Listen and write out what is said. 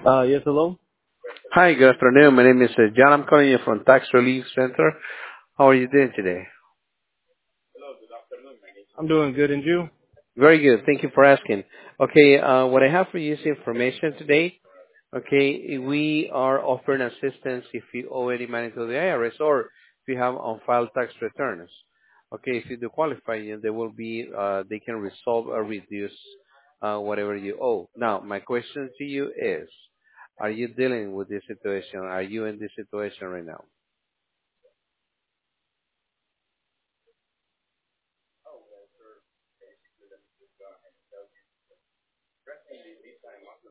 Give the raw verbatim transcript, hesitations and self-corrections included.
Uh, yes, hello. Hi, good afternoon. My name is uh, John. I'm calling you from Tax Relief Center. How are you doing today? I'm doing good, and you? Very good. Thank you for asking. Okay, uh, what I have for you is information today. Okay, we are offering assistance if you owe any money to the I R S or if you have on-file tax returns. Okay, if you do qualify, you- they will be, uh, they can resolve or reduce uh, whatever you owe. Now, my question to you is, are you dealing with this situation? Are you in this situation right now?